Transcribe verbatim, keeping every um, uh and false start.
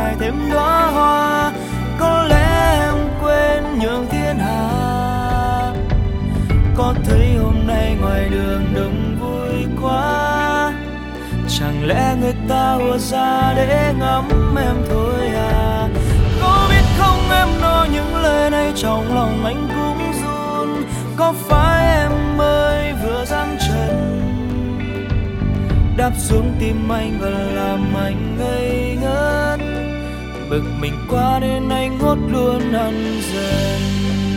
cài thêm đóa hoa. Có lẽ em quên nhường thiên hà. Có thấy hôm nay ngoài đường đông vui quá, chẳng lẽ người ta ùa ra để ngắm em thôi à? Có biết không em nói những lời này trong lòng anh cũng run. Có phải em mới vừa giáng chân đạp xuống tim anh và làm anh ngây ngất, bực mình quá nên anh ngốt luôn hẳn dần.